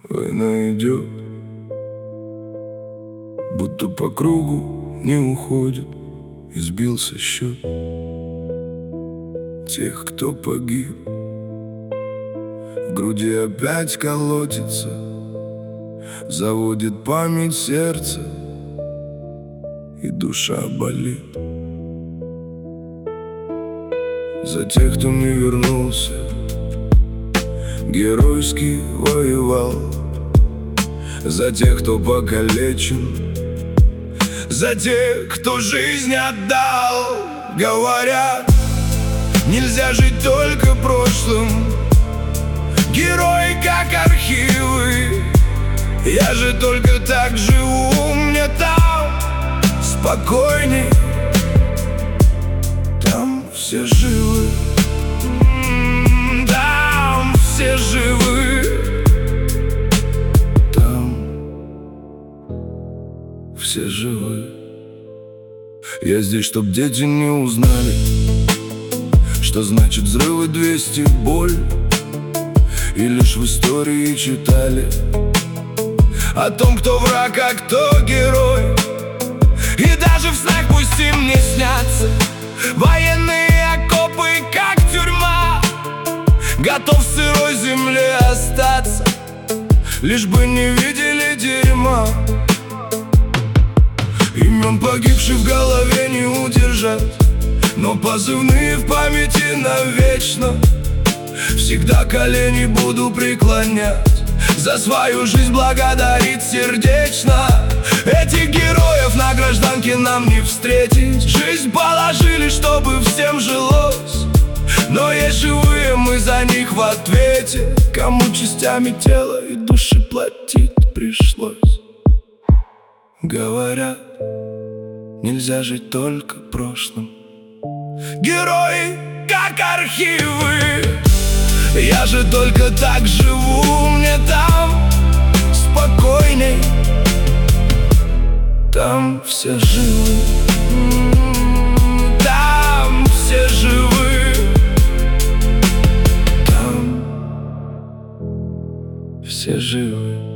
Война идет, будто по кругу не уходит, и сбился счет тех, кто погиб. В груди опять колотится, заводит память сердца, и душа болит. За тех, кто не вернулся, геройски воевал. За тех, кто покалечен, за тех, кто жизнь отдал. Говорят, нельзя жить только прошлым, герои как архивы. Я же только так живу, мне там спокойней, там все живы, там все живы, там все живы. Я здесь, чтоб дети не узнали, что значит взрывы 200, боль. И лишь в истории читали о том, кто враг, а кто герой. И даже в снах пусть им не снятся военные окопы, как тюрьма. Готов в сырой земле остаться, лишь бы не видели дерьма. Имен погибших в голове не удержать, но позывные в памяти навечно. Всегда колени буду преклонять, за свою жизнь благодарить сердечно. Этих героев на гражданке нам не встретить. Жизнь положили, чтобы всем жилось, но есть живые, мы за них в ответе. Кому частями тела и души платить пришлось. Говорят, нельзя жить только прошлым, герои как архивы. Я же только так живу, мне там спокойней, там все живы, там все живы, там все живы.